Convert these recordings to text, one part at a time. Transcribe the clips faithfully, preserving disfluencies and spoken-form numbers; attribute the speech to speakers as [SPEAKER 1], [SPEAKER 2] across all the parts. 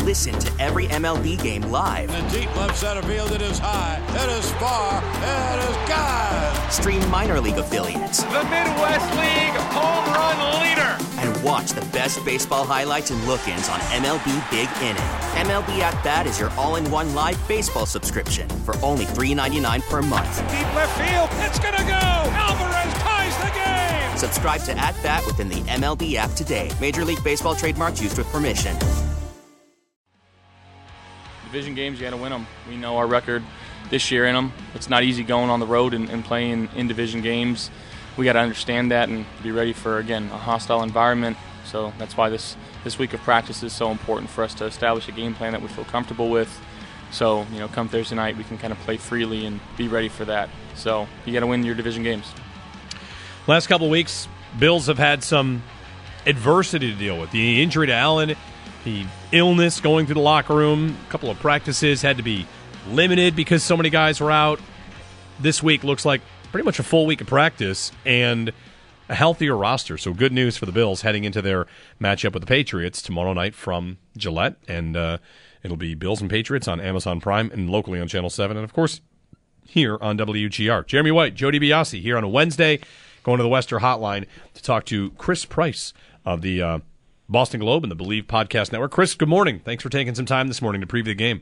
[SPEAKER 1] Listen to every M L B game live.
[SPEAKER 2] In the deep left center field, it is high, it is far, it is gone.
[SPEAKER 1] Stream minor league affiliates.
[SPEAKER 3] The Midwest League home run leader.
[SPEAKER 1] And watch the best baseball highlights and look-ins on M L B Big Inning. M L B At Bat is your all-in-one live baseball subscription for only three dollars and ninety-nine cents per month.
[SPEAKER 3] Deep left field, it's gonna go. Alvarez ties the game.
[SPEAKER 1] Subscribe to At Bat within the M L B app today. Major League Baseball trademarks used with permission.
[SPEAKER 4] Division games, you got to win them. We know our record this year in them. It's not easy going on the road and, and playing in division games. We got to understand that and be ready for, again, a hostile environment. So that's why this, this week of practice is so important for us to establish a game plan that we feel comfortable with. So, you know, come Thursday night, we can kind of play freely and be ready for that. So you got to win your division games.
[SPEAKER 5] Last couple of weeks, Bills have had some adversity to deal with. The injury to Allen, the illness going through the locker room, a couple of practices had to be limited because so many guys were out. This week looks like pretty much a full week of practice and a healthier roster. So good news for the Bills heading into their matchup with the Patriots tomorrow night from Gillette. And uh, it'll be Bills and Patriots on Amazon Prime and locally on Channel seven. And, of course, here on W G R. Jeremy White, Joe DiBiase here on a Wednesday, going to the Western Hotline to talk to Chris Price of the uh, Boston Globe and the Believe Podcast Network. Chris, good morning. Thanks for taking some time this morning to preview the game.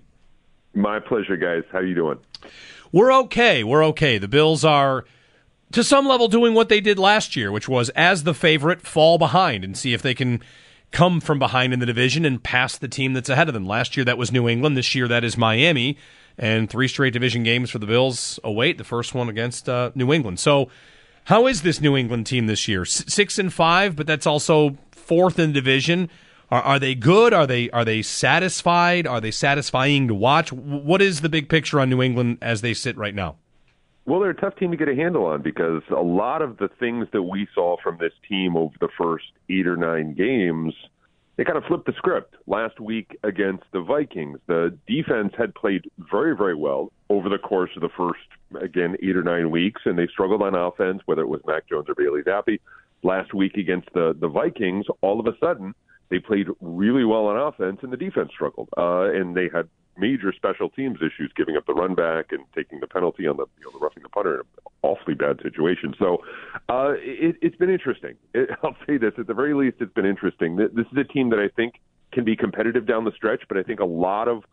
[SPEAKER 6] My pleasure, guys. How you doing?
[SPEAKER 5] We're okay. We're okay. The Bills are, to some level, doing what they did last year, which was, as the favorite, fall behind and see if they can come from behind in the division and pass the team that's ahead of them. Last year, that was New England. This year, that is Miami. And three straight division games for the Bills await, the first one against uh, New England. So how is this New England team this year? S- six and five, but that's also fourth in the division. Are, are they good? Are they are they satisfied? Are they satisfying to watch? What is the big picture on New England as they sit right now?
[SPEAKER 6] Well, they're a tough team to get a handle on because a lot of the things that we saw from this team over the first eight or nine games, they kind of flipped the script. Last week against the Vikings, the defense had played very, very well over the course of the first, again, eight or nine weeks, and they struggled on offense, whether it was Mac Jones or Bailey Zappi. Last week against the, the Vikings, all of a sudden, they played really well on offense, and the defense struggled. Uh, and they had major special teams issues, giving up the run back and taking the penalty on the, you know, the roughing the punter in an awfully bad situation. So uh, it, it's been interesting. It, I'll say this, at the very least, it's been interesting. This is a team that I think can be competitive down the stretch, but I think a lot of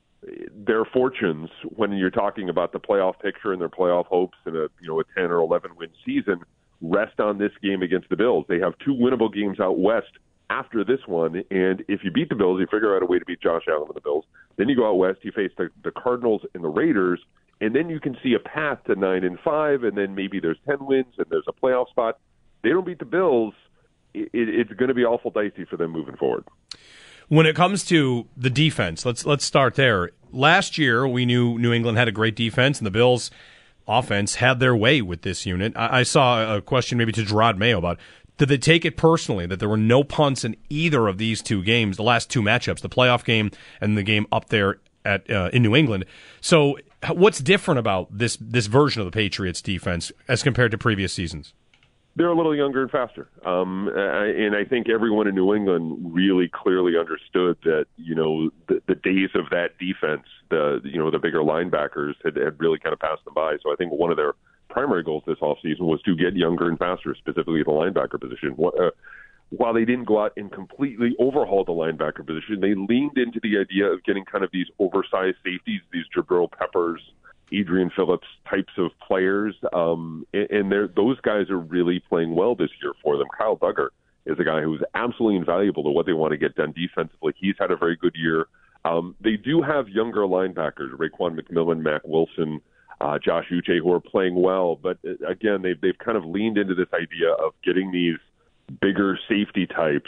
[SPEAKER 6] their fortunes, when you're talking about the playoff picture and their playoff hopes in a, you know, a ten or eleven win season, rest on this game against the Bills. They have two winnable games out west after this one, and if you beat the Bills, you figure out a way to beat Josh Allen and the Bills. Then you go out west, you face the, the Cardinals and the Raiders, and then you can see a path to nine and five, and then maybe there's ten wins and there's a playoff spot. They don't beat the Bills, it, it's going to be awful dicey for them moving forward.
[SPEAKER 5] When it comes to the defense, let's let's start there. Last year, we knew New England had a great defense, and the Bills' offense had their way with this unit. I, I saw a question maybe to Gerard Mayo about, did they take it personally that there were no punts in either of these two games, the last two matchups, the playoff game and the game up there at uh, in New England? So what's different about this this version of the Patriots defense as compared to previous seasons?
[SPEAKER 6] They're a little younger and faster. Um, and I think everyone in New England really clearly understood that, you know, the, the days of that defense, the, you know, the bigger linebackers had, had really kind of passed them by. So I think one of their primary goals this offseason was to get younger and faster, specifically at the linebacker position. What, uh, while they didn't go out and completely overhaul the linebacker position, they leaned into the idea of getting kind of these oversized safeties, these Jabril Peppers, Adrian Phillips types of players, um, and, and they're, those guys are really playing well this year for them. Kyle Duggar is a guy who's absolutely invaluable to what they want to get done defensively. He's had a very good year. Um, they do have younger linebackers, Raekwon McMillan, Mac Wilson, uh, Josh Uche, who are playing well, but again, they've, they've kind of leaned into this idea of getting these bigger safety types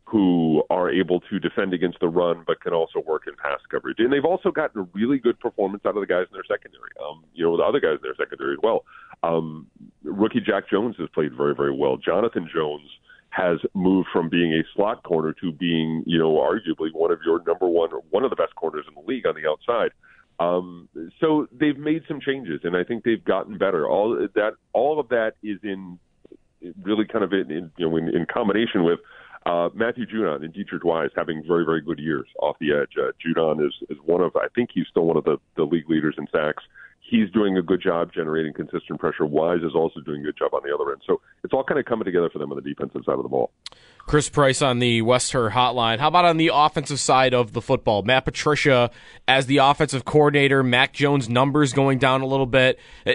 [SPEAKER 6] who are able to defend against the run but can also work in pass coverage. And they've also gotten a really good performance out of the guys in their secondary, um, you know, the other guys in their secondary as well. Um, rookie Jack Jones has played very, very well. Jonathan Jones has moved from being a slot corner to being, you know, arguably one of your number one or one of the best corners in the league on the outside. Um, so they've made some changes, and I think they've gotten better. All that, all of that is in really kind of in, in you know, in, in combination with Uh, Matthew Judon and Dietrich Wise having very, very good years off the edge. Uh, Judon is, is one of, I think he's still one of the, the league leaders in sacks. He's doing a good job generating consistent pressure. Wise is also doing a good job on the other end. So it's all kind of coming together for them on the defensive side of the ball.
[SPEAKER 7] Chris Price on the Westher Hotline. How about on the offensive side of the football? Matt Patricia as the offensive coordinator, Mac Jones' numbers going down a little bit.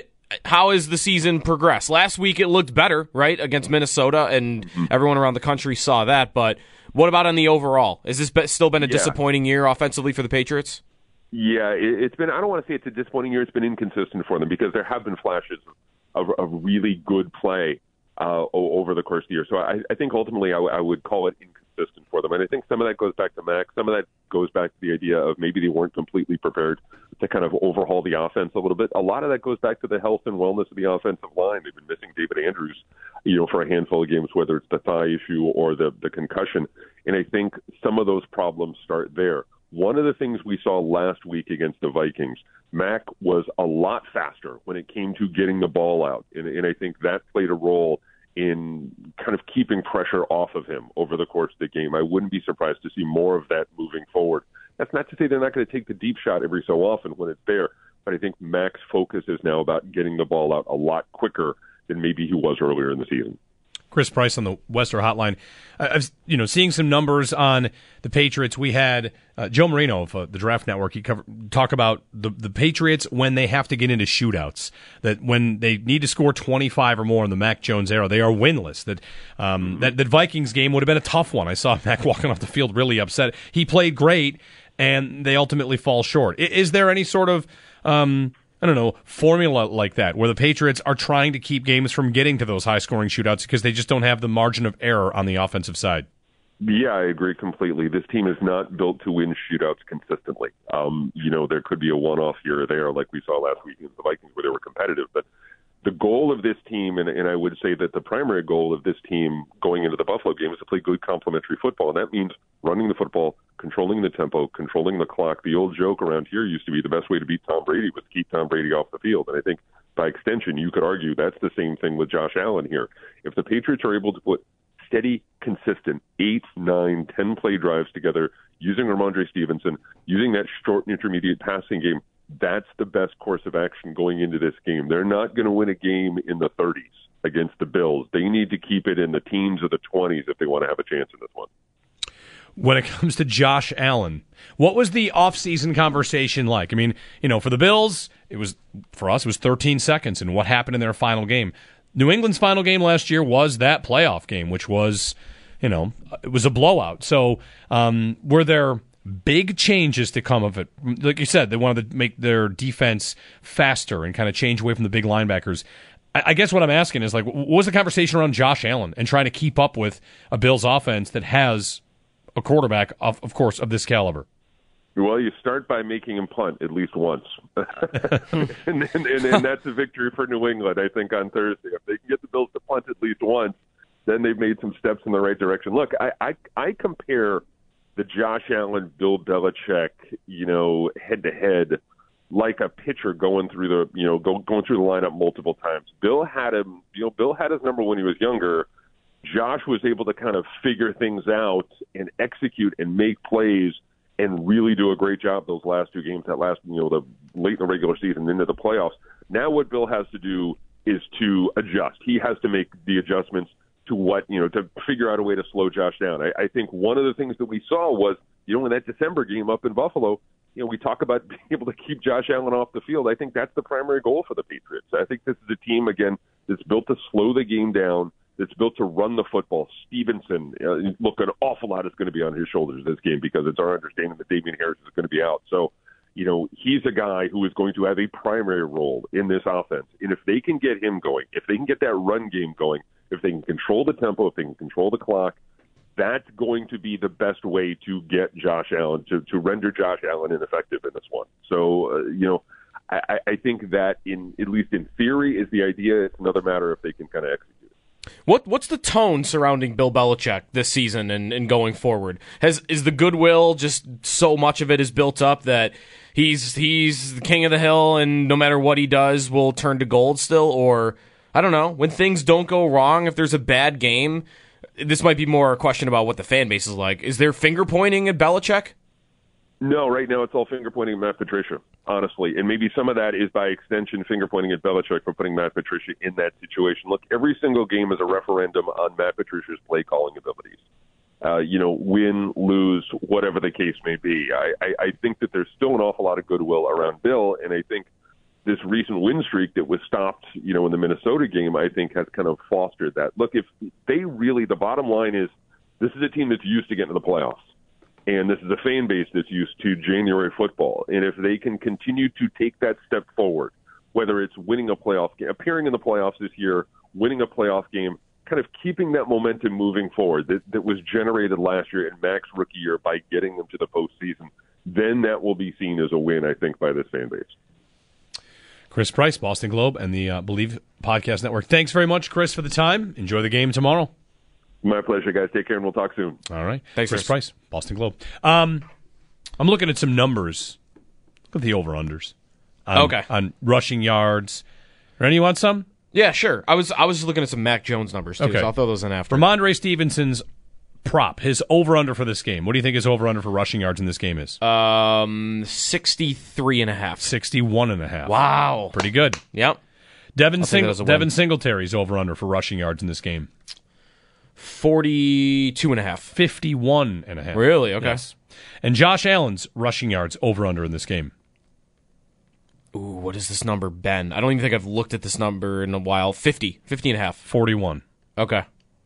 [SPEAKER 7] How has the season progressed? Last week it looked better, right, against Minnesota, and mm-hmm. everyone around the country saw that. But what about on the overall? Has this be- still been a yeah. disappointing year offensively for the Patriots?
[SPEAKER 6] Yeah, it's been, I don't want to say it's a disappointing year. It's been inconsistent for them because there have been flashes of, of really good play uh, over the course of the year. So I, I think ultimately I, w- I would call it inconsistent for them. And I think some of that goes back to Mac. Some of that goes back to the idea of maybe they weren't completely prepared to kind of overhaul the offense a little bit. A lot of that goes back to the health and wellness of the offensive line. They've been missing David Andrews, you know, for a handful of games, whether it's the thigh issue or the, the concussion. And I think some of those problems start there. One of the things we saw last week against the Vikings, Mac was a lot faster when it came to getting the ball out. And, and I think that played a role in kind of keeping pressure off of him over the course of the game. I wouldn't be surprised to see more of that moving forward. That's not to say they're not going to take the deep shot every so often when it's there, but I think Mac's focus is now about getting the ball out a lot quicker than maybe he was earlier in the season.
[SPEAKER 5] Chris Price on the Western Hotline. I was, you know, seeing some numbers on the Patriots. We had uh, Joe Marino of uh, the Draft Network. He covered, talk about the the Patriots when they have to get into shootouts. That when they need to score twenty-five or more in the Mac Jones era, they are winless. That um, that that Vikings game would have been a tough one. I saw Mac walking off the field really upset. He played great, and they ultimately fall short. Is there any sort of um, I don't know, formula like that, where the Patriots are trying to keep games from getting to those high-scoring shootouts because they just don't have the margin of error on the offensive side?
[SPEAKER 6] Yeah, I agree completely. This team is not built to win shootouts consistently. Um, you know, there could be a one-off here or there, like we saw last week against the Vikings, where they were competitive. But the goal of this team, and, and I would say that the primary goal of this team going into the Buffalo game is to play good complementary football, and that means running the football, controlling the tempo, controlling the clock. The old joke around here used to be the best way to beat Tom Brady was to keep Tom Brady off the field, and I think by extension you could argue that's the same thing with Josh Allen here. If the Patriots are able to put steady, consistent eight, nine, ten play drives together using Ramondre Stevenson, using that short and intermediate passing game, that's the best course of action going into this game. They're not going to win a game in the thirties against the Bills. They need to keep it in the teens or the twenties if they want to have a chance in this one.
[SPEAKER 5] When it comes to Josh Allen, what was the offseason conversation like? I mean, you know, for the Bills, it was, for us, it was thirteen seconds and what happened in their final game. New England's final game last year was that playoff game, which was, you know, it was a blowout. So um, were there big changes to come of it? Like you said, they wanted to make their defense faster and kind of change away from the big linebackers. I, I guess what I'm asking is, like, what was the conversation around Josh Allen and trying to keep up with a Bills offense that has a quarterback, of, of course, of this caliber?
[SPEAKER 6] Well, you start by making him punt at least once. and, and, and, and that's a victory for New England, I think, on Thursday. If they can get the Bills to punt at least once, then they've made some steps in the right direction. Look, I, I, I compare the Josh Allen, Bill Belichick, you know, head-to-head like a pitcher going through the, you know, go, going through the lineup multiple times. Bill had him, you know, Bill had his number when he was younger. Josh was able to kind of figure things out and execute and make plays and really do a great job those last two games, that last, you know, the late in the regular season into the playoffs. Now what Bill has to do is to adjust. He has to make the adjustments to what, you know, to figure out a way to slow Josh down. I, I think one of the things that we saw was, you know, in that December game up in Buffalo, you know, we talk about being able to keep Josh Allen off the field. I think that's the primary goal for the Patriots. I think this is a team, again, that's built to slow the game down, that's built to run the football. Stevenson, uh, look, an awful lot is going to be on his shoulders this game because it's our understanding that Damian Harris is going to be out. So, you know, he's a guy who is going to have a primary role in this offense. And if they can get him going, if they can get that run game going, if they can control the tempo, if they can control the clock, that's going to be the best way to get Josh Allen, to, to render Josh Allen ineffective in this one. So, uh, you know, I, I think that, in at least in theory, is the idea. It's another matter if they can kind of execute it.
[SPEAKER 7] What What's the tone surrounding Bill Belichick this season and, and going forward? Has Is the goodwill, just so much of it is built up that he's he's the king of the hill and no matter what he does will turn to gold still? Or, I don't know, when things don't go wrong, if there's a bad game, this might be more a question about what the fan base is like. Is there finger pointing at Belichick?
[SPEAKER 6] No, right now it's all finger pointing at Matt Patricia, honestly. And maybe some of that is by extension finger pointing at Belichick for putting Matt Patricia in that situation. Look, every single game is a referendum on Matt Patricia's play calling abilities. Uh, you know, win, lose, whatever the case may be. I, I, I think that there's still an awful lot of goodwill around Bill, and I think this recent win streak that was stopped, you know, in the Minnesota game, I think has kind of fostered that. Look, if they really, the bottom line is this is a team that's used to getting to the playoffs. And this is a fan base that's used to January football. And if they can continue to take that step forward, whether it's winning a playoff game, appearing in the playoffs this year, winning a playoff game, kind of keeping that momentum moving forward that, that was generated last year in Mac's rookie year by getting them to the postseason, then that will be seen as a win, I think, by this fan base.
[SPEAKER 5] Chris Price, Boston Globe, and the uh, Believe Podcast Network. Thanks very much, Chris, for the time. Enjoy the game tomorrow.
[SPEAKER 6] My pleasure, guys. Take care, and we'll talk soon.
[SPEAKER 5] All right.
[SPEAKER 7] Thanks,
[SPEAKER 5] Chris,
[SPEAKER 7] Chris.
[SPEAKER 5] Price, Boston Globe. Um, I'm looking at some numbers. Look at the over-unders. On,
[SPEAKER 7] Okay.
[SPEAKER 5] On rushing yards. Randy, you want some?
[SPEAKER 7] Yeah, sure. I was I was looking at some Mac Jones numbers, too,
[SPEAKER 5] Okay.
[SPEAKER 7] so I'll throw those in after.
[SPEAKER 5] Ramondre Stevenson's prop, his over-under for this game. What do you think his over-under for rushing yards in this game is?
[SPEAKER 7] Um, sixty-three and a half.
[SPEAKER 5] sixty-one and a half.
[SPEAKER 7] Wow.
[SPEAKER 5] Pretty good.
[SPEAKER 7] Yep.
[SPEAKER 5] Devin,
[SPEAKER 7] I'll take
[SPEAKER 5] Sing-
[SPEAKER 7] that as a win.
[SPEAKER 5] Devin Singletary's over-under for rushing yards in this game.
[SPEAKER 7] forty-two and a half.
[SPEAKER 5] fifty-one and a half.
[SPEAKER 7] Really? Okay.
[SPEAKER 5] Yes. And Josh Allen's rushing yards over-under in this game.
[SPEAKER 7] Ooh, what has this number been? I don't even think I've looked at this number in a while. fifty. fifty and a half.
[SPEAKER 5] forty-one.
[SPEAKER 7] Okay.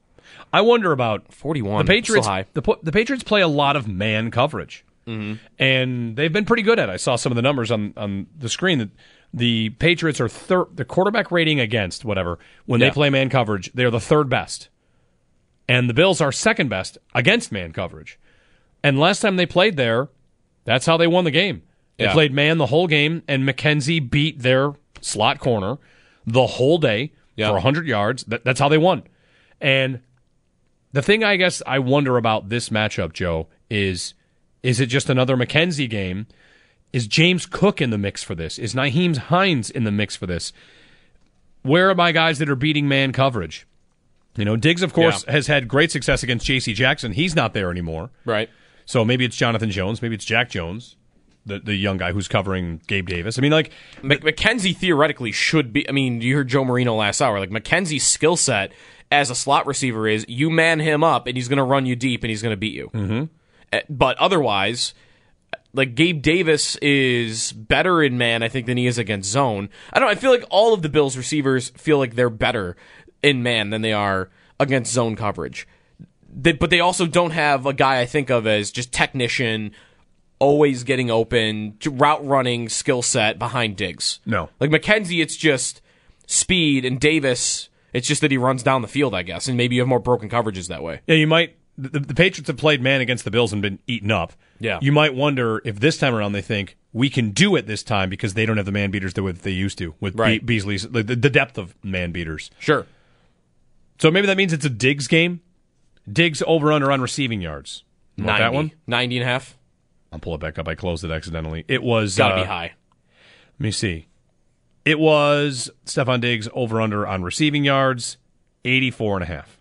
[SPEAKER 5] I wonder about
[SPEAKER 7] forty-one.
[SPEAKER 5] the Patriots.
[SPEAKER 7] Still high.
[SPEAKER 5] The, the Patriots play a lot of man coverage, mm-hmm. and they've been pretty good at it. I saw some of the numbers on, on the screen that the Patriots are third. The quarterback rating against whatever when
[SPEAKER 7] Yeah.
[SPEAKER 5] they play man coverage, they are the third best, and the Bills are second best against man coverage. And last time they played there, that's how they won the game. They
[SPEAKER 7] Yeah.
[SPEAKER 5] played man the whole game, and McKenzie beat their slot corner the whole day
[SPEAKER 7] Yeah.
[SPEAKER 5] for one hundred yards. That, that's how they won. And the thing I guess I wonder about this matchup, Joe, is is it just another McKenzie game? Is James Cook in the mix for this? Is Nyheim Hines in the mix for this? Where are my guys that are beating man coverage? You know, Diggs, of course,
[SPEAKER 7] Yeah.
[SPEAKER 5] has had great success against J C Jackson. He's not there anymore.
[SPEAKER 7] Right.
[SPEAKER 5] So maybe it's Jonathan Jones. Maybe it's Jack Jones, the the young guy who's covering Gabe Davis. I mean, like,
[SPEAKER 7] Mc- McKenzie theoretically should be. I mean, you heard Joe Marino last hour. Like, McKenzie's skill set as a slot receiver is you man him up and he's going to run you deep and he's going to beat you. Mm-hmm. But otherwise, like, Gabe Davis is better in man, I think, than he is against zone. I don't know. I feel like all of the Bills receivers feel like they're better in man than they are against zone coverage. They, but they also don't have a guy I think of as just technician, always getting open, route running skill set behind Diggs.
[SPEAKER 5] No.
[SPEAKER 7] Like McKenzie, it's just speed, and Davis, it's just that he runs down the field, I guess, and maybe you have more broken coverages that way.
[SPEAKER 5] yeah, you might. The, the Patriots have played man against the Bills and been eaten up.
[SPEAKER 7] Yeah.
[SPEAKER 5] You might wonder if this time around they think we can do it this time because they don't have the man beaters that they used to with
[SPEAKER 7] Right.
[SPEAKER 5] Be- Beasley's the, the depth of man beaters.
[SPEAKER 7] Sure.
[SPEAKER 5] So maybe that means it's a Diggs game. Diggs over under on receiving yards. You want that one?
[SPEAKER 7] ninety and a half.
[SPEAKER 5] I'll pull it back up. I closed it accidentally. It was
[SPEAKER 7] Gotta
[SPEAKER 5] uh,
[SPEAKER 7] be high.
[SPEAKER 5] Let me see. It was Stephon Diggs over under on receiving yards, eighty-four and a half.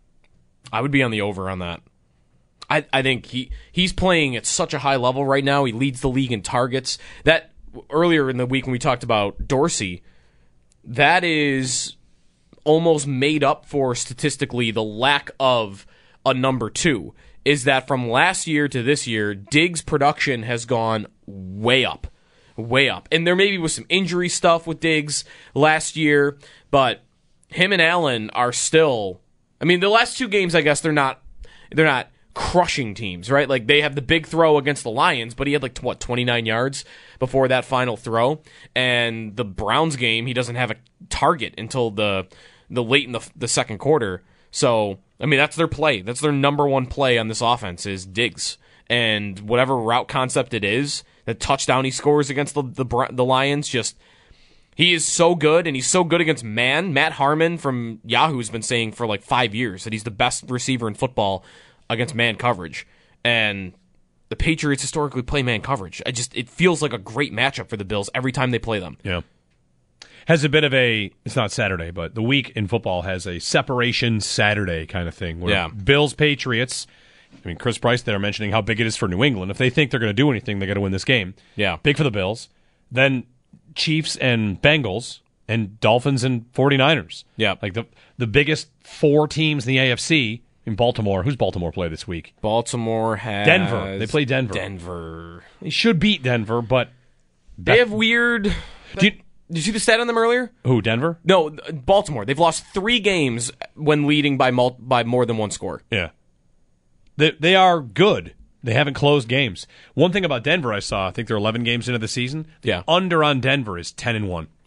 [SPEAKER 7] I would be on the over on that. I, I think he he's playing at such a high level right now. He leads the league in targets. That earlier in the week when we talked about Dorsey, that is almost made up for statistically the lack of a number two. Is that from last year to this year, Diggs' production has gone way up. Way up. And there maybe was some injury stuff with Diggs last year, but him and Allen are still, I mean, the last two games, I guess they're not they're not crushing teams, right? Like they have the big throw against the Lions, but he had like what, twenty-nine yards before that final throw. And the Browns game, he doesn't have a target until the the late in the the second quarter. So, I mean, that's their play. That's their number one play on this offense is Diggs. And whatever route concept it is, the touchdown he scores against the, the the Lions, just he is so good, and he's so good against man. Matt Harmon from Yahoo has been saying for like five years that he's the best receiver in football against man coverage. And the Patriots historically play man coverage. I just it feels like a great matchup for the Bills every time they play them.
[SPEAKER 5] Yeah. has a bit of a, it's not Saturday, but the week in football has a separation Saturday kind of thing where
[SPEAKER 7] Yeah.
[SPEAKER 5] Bills, Patriots, I mean, Chris Price there mentioning how big it is for New England. If they think they're going to do anything, they got to win this game.
[SPEAKER 7] Yeah.
[SPEAKER 5] Big for the Bills. Then Chiefs and Bengals and Dolphins and 49ers.
[SPEAKER 7] Yeah.
[SPEAKER 5] Like the the biggest four teams in the A F C in Baltimore. Who's Baltimore play this week?
[SPEAKER 7] Baltimore has
[SPEAKER 5] Denver. They play Denver.
[SPEAKER 7] Denver.
[SPEAKER 5] They should beat Denver, but
[SPEAKER 7] They have weird.
[SPEAKER 5] Do you-
[SPEAKER 7] Did you see the stat on them earlier?
[SPEAKER 5] who, Denver?
[SPEAKER 7] No, Baltimore. They've lost three games when leading by mul- by more than one score.
[SPEAKER 5] Yeah. They they are good. They haven't closed games. One thing about Denver I saw, I think they're eleven games into the season. The
[SPEAKER 7] Yeah.
[SPEAKER 5] under on Denver is ten and one.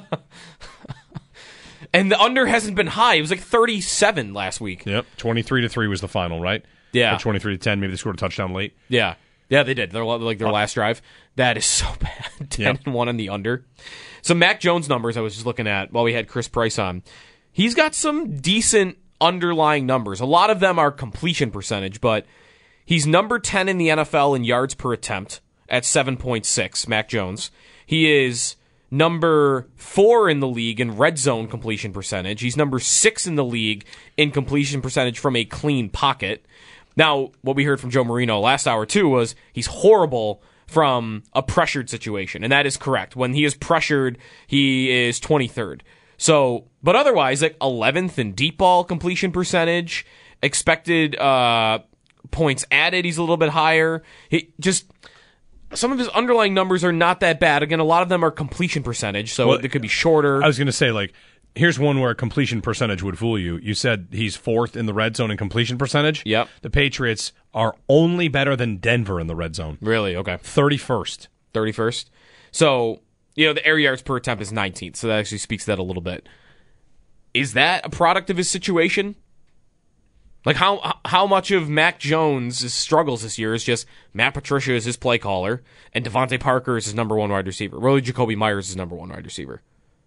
[SPEAKER 7] And the under hasn't been high. It was like thirty-seven last week.
[SPEAKER 5] Yep. twenty-three to three was the final, right?
[SPEAKER 7] Yeah.
[SPEAKER 5] Or twenty-three to ten, maybe they scored a touchdown late.
[SPEAKER 7] Yeah. Yeah, they did. They're like their last drive. That is so bad. ten
[SPEAKER 5] Yep.
[SPEAKER 7] and one on the under. So Mac Jones numbers I was just looking at while we had Chris Price on. He's got some decent underlying numbers. A lot of them are completion percentage, but he's number ten in the N F L in yards per attempt at seven point six, Mac Jones. He is number four in the league in red zone completion percentage. He's number six in the league in completion percentage from a clean pocket. Now, what we heard from Joe Marino last hour, too, was he's horrible from a pressured situation, and that is correct. When he is pressured, he is twenty-third. So, but otherwise, like eleventh in deep ball completion percentage, expected uh, points added, he's a little bit higher. He just... Some of his underlying numbers are not that bad. Again, a lot of them are completion percentage, so
[SPEAKER 5] Well,
[SPEAKER 7] it could be shorter.
[SPEAKER 5] I was going to say, like, here's one where completion percentage would fool you. You said he's fourth in the red zone in completion percentage.
[SPEAKER 7] Yep.
[SPEAKER 5] The Patriots are only better than Denver in the red zone.
[SPEAKER 7] Really? Okay.
[SPEAKER 5] thirty-first.
[SPEAKER 7] thirty-first. So, you know, the air yards per attempt is nineteenth, so that actually speaks to that a little bit. Is that a product of his situation? Like, how how much of Mac Jones' struggles this year is just Matt Patricia is his play caller, and Devontae Parker is his number one wide receiver. Really, Jacoby Myers is his number one wide receiver.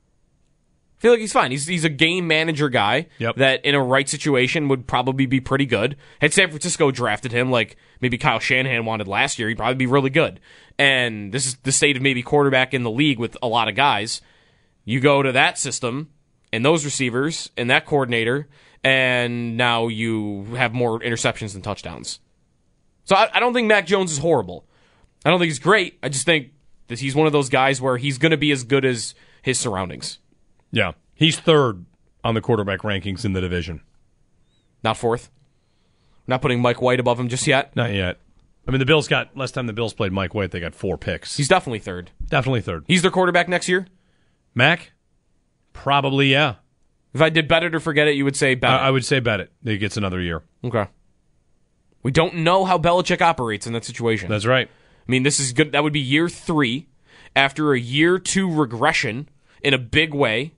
[SPEAKER 7] I feel like he's fine. He's he's a game manager guy
[SPEAKER 5] Yep.
[SPEAKER 7] that in a right situation would probably be pretty good. Had San Francisco drafted him like maybe Kyle Shanahan wanted last year, he'd probably be really good. And this is the state of maybe quarterback in the league with a lot of guys. You go to that system and those receivers and that coordinator, and now you have more interceptions than touchdowns. So I, I don't think Mac Jones is horrible. I don't think he's great. I just think that he's one of those guys where he's going to be as good as his surroundings.
[SPEAKER 5] Yeah. He's third on the quarterback rankings in the division.
[SPEAKER 7] Not fourth. Not putting Mike White above him just yet.
[SPEAKER 5] Not yet. I mean, the Bills got, last time the Bills played Mike White, they got four picks.
[SPEAKER 7] He's definitely third.
[SPEAKER 5] Definitely third.
[SPEAKER 7] He's their quarterback next year?
[SPEAKER 5] Mac? Probably, yeah.
[SPEAKER 7] If I did bet it or forget it, you would say bet
[SPEAKER 5] I,
[SPEAKER 7] it.
[SPEAKER 5] I would say bet it. He gets another year.
[SPEAKER 7] Okay. We don't know how Belichick operates in that situation.
[SPEAKER 5] That's right.
[SPEAKER 7] I mean, this is good. That would be year three after a year two regression in a big way.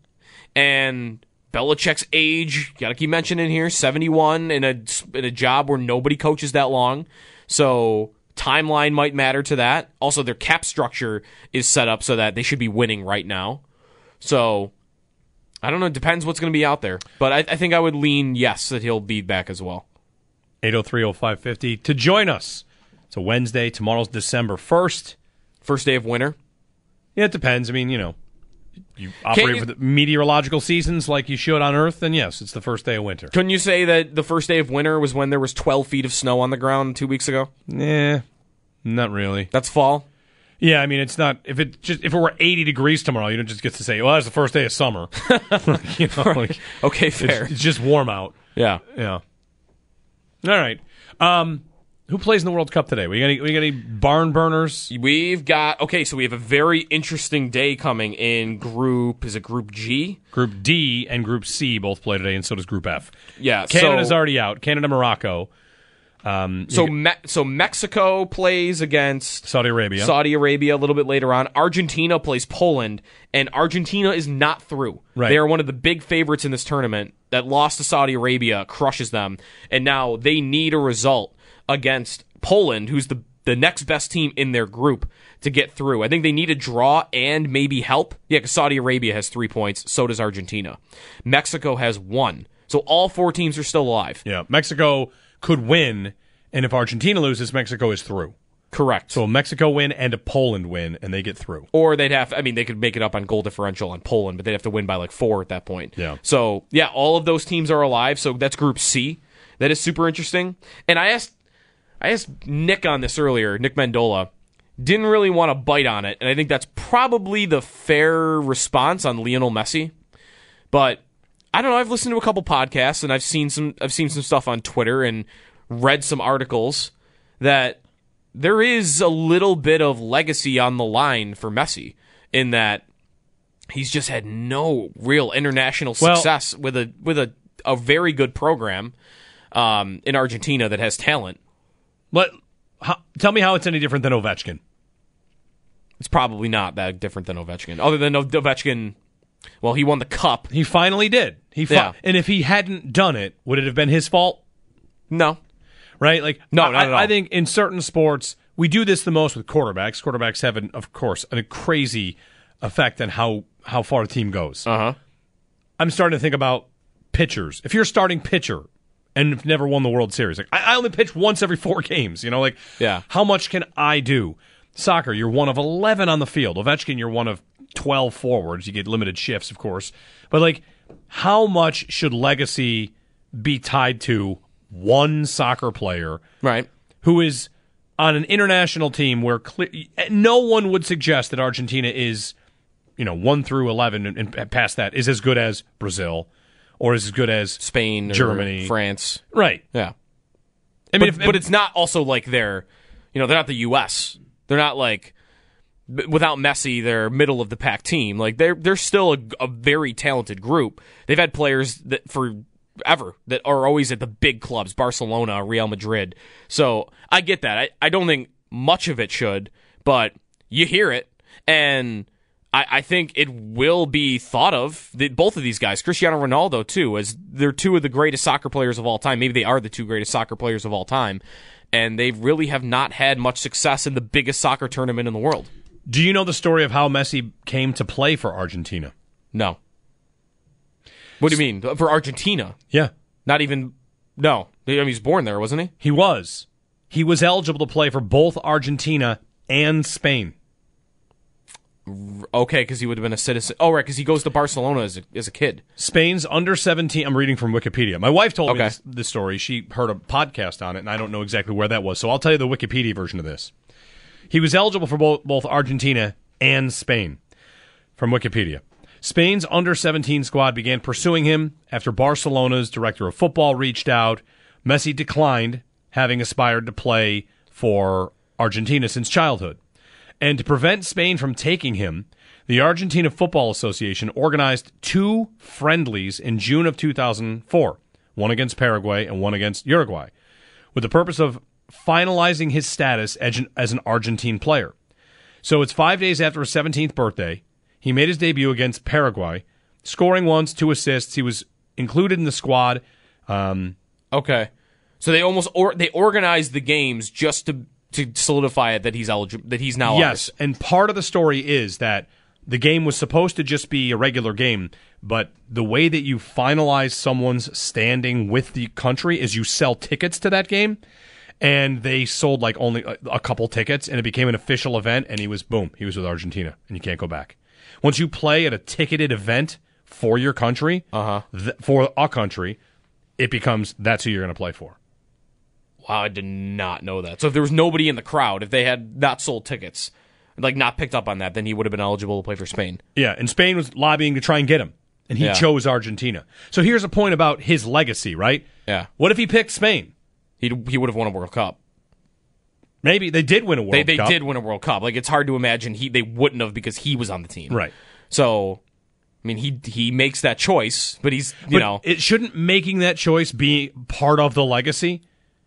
[SPEAKER 7] And Belichick's age, got to keep mentioning here, seventy-one in a, in a job where nobody coaches that long. So timeline might matter to that. Also, their cap structure is set up so that they should be winning right now. So I don't know. It depends what's going to be out there. But I, I think I would lean yes that he'll be back as well.
[SPEAKER 5] eight oh three oh five fifty to join us. It's a Wednesday. Tomorrow's December first.
[SPEAKER 7] First day of winter.
[SPEAKER 5] Yeah, it depends. I mean, you know, you operate
[SPEAKER 7] you-
[SPEAKER 5] with meteorological seasons like you should on Earth, then yes, it's the first day of winter.
[SPEAKER 7] Couldn't you say that the first day of winter was when there was twelve feet of snow on the ground two weeks ago?
[SPEAKER 5] Nah, not really.
[SPEAKER 7] That's fall.
[SPEAKER 5] Yeah, I mean, it's not, if it just if it were eighty degrees tomorrow, you don't just get to say, well, that's the first day of summer. you know, like,
[SPEAKER 7] Okay,
[SPEAKER 5] it's,
[SPEAKER 7] fair.
[SPEAKER 5] it's just warm out.
[SPEAKER 7] Yeah.
[SPEAKER 5] Yeah. All right. Um, who plays in the World Cup today? We got any, we got any barn burners?
[SPEAKER 7] We've got, okay, so we have a very interesting day coming in group, is it Group G?
[SPEAKER 5] Group D and Group C both play today, and so does Group F.
[SPEAKER 7] Yeah.
[SPEAKER 5] Canada's
[SPEAKER 7] so,
[SPEAKER 5] already out. Canada, Morocco. Um,
[SPEAKER 7] So,
[SPEAKER 5] you-
[SPEAKER 7] Me- so Mexico plays against
[SPEAKER 5] Saudi Arabia.
[SPEAKER 7] Saudi Arabia a little bit later on. Argentina plays Poland, and Argentina is not through.
[SPEAKER 5] Right.
[SPEAKER 7] They are one of the big favorites in this tournament that lost to Saudi Arabia, crushes them, and now they need a result against Poland, who's the, the next best team in their group, to get through. I think they need a draw and maybe help. Yeah, because Saudi Arabia has three points, so does Argentina. Mexico has one. So all four teams are still alive.
[SPEAKER 5] Yeah, Mexico could win, and if Argentina loses, Mexico is through.
[SPEAKER 7] Correct.
[SPEAKER 5] So a Mexico win and a Poland win, and they get through.
[SPEAKER 7] Or they'd have, I mean, they could make it up on goal differential on Poland, but they'd have to win by like four at that point.
[SPEAKER 5] Yeah.
[SPEAKER 7] So, yeah, all of those teams are alive, so that's Group C. That is super interesting. And I asked I asked Nick on this earlier, Nick Mendola. Didn't really want to bite on it, and I think that's probably the fair response on Lionel Messi. But I don't know, I've listened to a couple podcasts, and I've seen some I've seen some stuff on Twitter and read some articles that there is a little bit of legacy on the line for Messi in that he's just had no real international success well, with a with a, a very good program um, in Argentina that has talent.
[SPEAKER 5] Let how, tell me how it's any different than Ovechkin.
[SPEAKER 7] It's probably not that different than Ovechkin. Other than Ovechkin, well, he won the cup.
[SPEAKER 5] He finally did. He fi-
[SPEAKER 7] yeah.
[SPEAKER 5] And if he hadn't done it, would it have been his fault?
[SPEAKER 7] No.
[SPEAKER 5] Right? Like
[SPEAKER 7] no,
[SPEAKER 5] I,
[SPEAKER 7] not at all.
[SPEAKER 5] I think in certain sports, we do this the most with quarterbacks. Quarterbacks have, an, of course, a crazy effect on how, how far a team goes.
[SPEAKER 7] Uh-huh.
[SPEAKER 5] I'm starting to think about pitchers. If you're a starting pitcher and have never won the World Series, like I, I only pitch once every four games. You know, like
[SPEAKER 7] yeah.
[SPEAKER 5] how much can I do? Soccer, you're one of eleven on the field. Ovechkin, you're one of twelve forwards. You get limited shifts, of course. But, like, how much should legacy be tied to one soccer player
[SPEAKER 7] right.
[SPEAKER 5] who is on an international team where cle- no one would suggest that Argentina is, you know, one through eleven and, and past that is as good as Brazil or is as good as
[SPEAKER 7] Spain, or
[SPEAKER 5] Germany,
[SPEAKER 7] France.
[SPEAKER 5] Right.
[SPEAKER 7] Yeah.
[SPEAKER 5] I mean,
[SPEAKER 7] but,
[SPEAKER 5] if,
[SPEAKER 7] but it's not also like they're, you know, they're not the U S They're not like, without Messi, they're middle of the pack team. Like they're they're still a, a very talented group. They've had players that forever that are always at the big clubs, Barcelona, Real Madrid. So I get that. I, I don't think much of it should, but you hear it, and I, I think it will be thought of. That both of these guys, Cristiano Ronaldo too, as they're two of the greatest soccer players of all time. Maybe they are the two greatest soccer players of all time. And they really have not had much success in the biggest soccer tournament in the world.
[SPEAKER 5] Do you know the story of how Messi came to play for Argentina?
[SPEAKER 7] No. What do you mean? For Argentina?
[SPEAKER 5] Yeah.
[SPEAKER 7] Not even... No. I mean, he was born there, wasn't he?
[SPEAKER 5] He was. He was eligible to play for both Argentina and Spain.
[SPEAKER 7] Okay, because he would have been a citizen. Oh, right, because he goes to Barcelona as a, as a kid.
[SPEAKER 5] Spain's under seventeen. I'm reading from Wikipedia. My wife told
[SPEAKER 7] okay.
[SPEAKER 5] me this, this story. She heard a podcast on it, and I don't know exactly where that was. So I'll tell you the Wikipedia version of this. He was eligible for both, both Argentina and Spain from Wikipedia. Spain's under seventeen squad began pursuing him after Barcelona's director of football reached out. Messi declined, having aspired to play for Argentina since childhood. And to prevent Spain from taking him, the Argentina Football Association organized two friendlies in June of two thousand four, one against Paraguay and one against Uruguay, with the purpose of finalizing his status as an Argentine player. So it's five days after his seventeenth birthday. He made his debut against Paraguay, scoring once, two assists. He was included in the squad. Um,
[SPEAKER 7] okay. So they almost or, they organized the games just to to solidify it that he's eligible, that he's now
[SPEAKER 5] yes,
[SPEAKER 7] ours.
[SPEAKER 5] And part of the story is that the game was supposed to just be a regular game, but the way that you finalize someone's standing with the country is you sell tickets to that game, and they sold like only a, a couple tickets, and it became an official event, and he was, boom, he was with Argentina, and you can't go back. Once you play at a ticketed event for your country,
[SPEAKER 7] uh-huh.
[SPEAKER 5] th- for a country, it becomes that's who you're going to play for.
[SPEAKER 7] Wow, I did not know that. So if there was nobody in the crowd, if they had not sold tickets, like not picked up on that, then he would have been eligible to play for Spain.
[SPEAKER 5] Yeah, and Spain was lobbying to try and get him, and he
[SPEAKER 7] yeah.
[SPEAKER 5] chose Argentina. So here's a point about his legacy, right?
[SPEAKER 7] Yeah.
[SPEAKER 5] What if he picked Spain?
[SPEAKER 7] He he would have won a World Cup.
[SPEAKER 5] Maybe they did win a World
[SPEAKER 7] they, they
[SPEAKER 5] Cup.
[SPEAKER 7] They did win a World Cup. Like it's hard to imagine he they wouldn't have because he was on the team.
[SPEAKER 5] Right.
[SPEAKER 7] So, I mean, he he makes that choice, but he's you
[SPEAKER 5] but
[SPEAKER 7] know
[SPEAKER 5] it shouldn't making that choice be part of the legacy.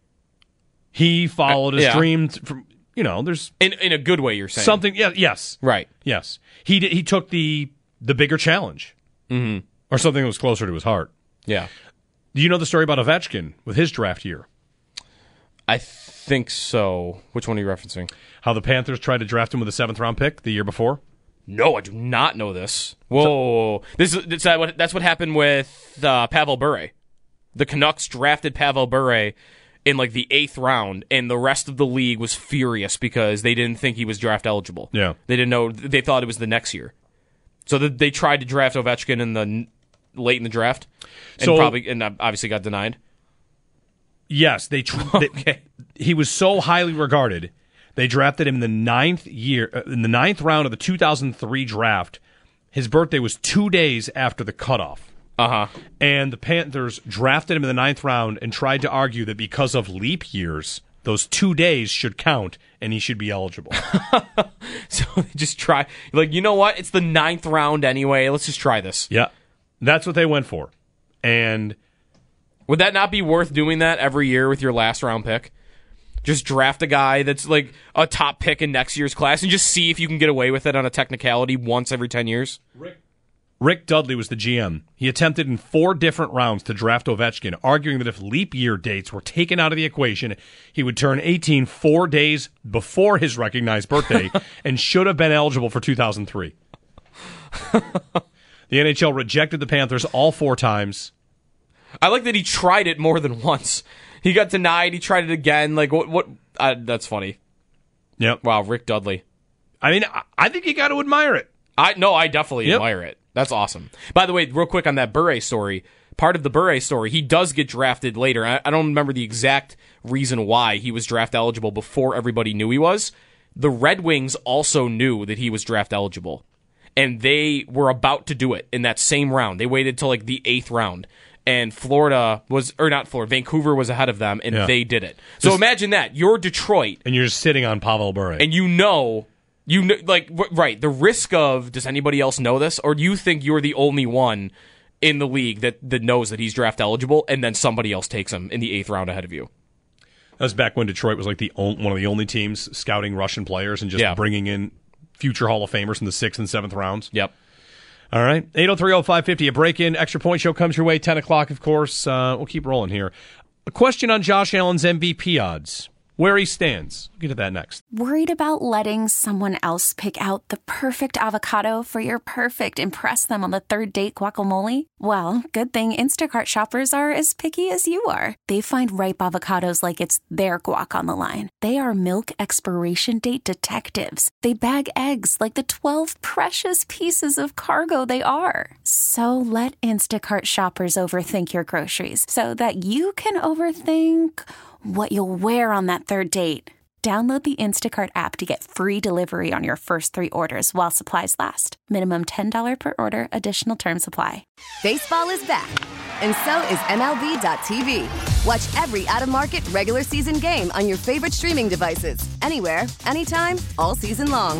[SPEAKER 5] He followed his
[SPEAKER 7] uh, yeah.
[SPEAKER 5] dream from, you know, there's
[SPEAKER 7] in in a good way. You're saying
[SPEAKER 5] something. Yeah, yes,
[SPEAKER 7] right.
[SPEAKER 5] Yes, he did, he took the the bigger challenge,
[SPEAKER 7] mm-hmm.
[SPEAKER 5] or something that was closer to his heart.
[SPEAKER 7] Yeah.
[SPEAKER 5] Do you know the story about Ovechkin with his draft year?
[SPEAKER 7] I think so. Which one are you referencing?
[SPEAKER 5] How the Panthers tried to draft him with a seventh round pick the year before.
[SPEAKER 7] No, I do not know this. Whoa, so, this is that's what that's what happened with uh, Pavel Bure. The Canucks drafted Pavel Bure in like the eighth round, and the rest of the league was furious because they didn't think he was draft eligible.
[SPEAKER 5] Yeah.
[SPEAKER 7] They didn't know. They thought it was the next year. So the, they tried to draft Ovechkin in the late in the draft, and
[SPEAKER 5] So-
[SPEAKER 7] probably and obviously got denied.
[SPEAKER 5] Yes, they, tr- they
[SPEAKER 7] Okay.
[SPEAKER 5] he was so highly regarded. They drafted him in the ninth year, uh, in the ninth round of the two thousand three draft. His birthday was two days after the cutoff.
[SPEAKER 7] Uh huh.
[SPEAKER 5] And the Panthers drafted him in the ninth round and tried to argue that because of leap years, those two days should count and he should be eligible.
[SPEAKER 7] So they just try, like, you know what? It's the ninth round anyway. Let's just try this.
[SPEAKER 5] Yeah, that's what they went for. And
[SPEAKER 7] Would that not be worth doing that every year with your last round pick? Just draft a guy that's like a top pick in next year's class and just see if you can get away with it on a technicality once every ten years?
[SPEAKER 5] Rick, Rick Dudley was the G M. He attempted in four different rounds to draft Ovechkin, arguing that if leap year dates were taken out of the equation, he would turn eighteen four days before his recognized birthday and should have been eligible for two thousand three. The N H L rejected the Panthers all four times.
[SPEAKER 7] I like that he tried it more than once. He got denied. He tried it again. Like, what? What? Uh, that's funny.
[SPEAKER 5] Yep.
[SPEAKER 7] Wow, Rick Dudley.
[SPEAKER 5] I mean, I, I think you got to admire it.
[SPEAKER 7] I no, I definitely
[SPEAKER 5] Yep.
[SPEAKER 7] admire it. That's awesome. By the way, real quick on that Bure story, part of the Bure story, he does get drafted later. I, I don't remember the exact reason why he was draft eligible before everybody knew he was. The Red Wings also knew that he was draft eligible, and they were about to do it in that same round. They waited till like the eighth round. And Florida was, or not Florida, Vancouver was ahead of them, and
[SPEAKER 5] Yeah.
[SPEAKER 7] they did it. So
[SPEAKER 5] Just-
[SPEAKER 7] imagine that. You're Detroit,
[SPEAKER 5] And you're just sitting on Pavel Bure.
[SPEAKER 7] and you know, you know, like, w- right, the risk of, does anybody else know this? Or do you think you're the only one in the league that, that knows that he's draft eligible, and then somebody else takes him in the eighth round ahead of you?
[SPEAKER 5] That was back when Detroit was like the on, one of the only teams scouting Russian players and just
[SPEAKER 7] Yeah.
[SPEAKER 5] bringing in future Hall of Famers in the sixth and seventh rounds.
[SPEAKER 7] Yep.
[SPEAKER 5] All right. eight oh three oh five fifty. A break-in extra point show comes your way. ten o'clock, of course. Uh, we'll keep rolling here. A question on Josh Allen's M V P odds. Where he stands. We'll get to that next.
[SPEAKER 8] Worried about letting someone else pick out the perfect avocado for your perfect impress them on the third date guacamole? Well, good thing Instacart shoppers are as picky as you are. They find ripe avocados like it's their guac on the line. They are milk expiration date detectives. They bag eggs like the twelve precious pieces of cargo they are. So let Instacart shoppers overthink your groceries so that you can overthink what you'll wear on that third date. Download the Instacart app to get free delivery on your first three orders while supplies last. Minimum ten dollars per order. Additional terms apply.
[SPEAKER 9] Baseball is back, and so is M L B dot T V. Watch every out-of-market regular season game on your favorite streaming devices, anywhere, anytime, all season long.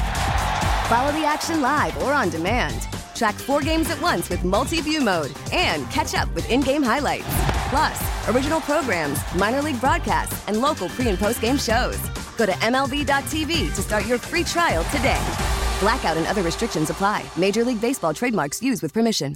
[SPEAKER 9] Follow the action live or on demand. Track four games at once with multi-view mode and catch up with in-game highlights. Plus, original programs, minor league broadcasts, and local pre- and post-game shows. Go to M L B dot T V to start your free trial today. Blackout and other restrictions apply. Major League Baseball trademarks used with permission.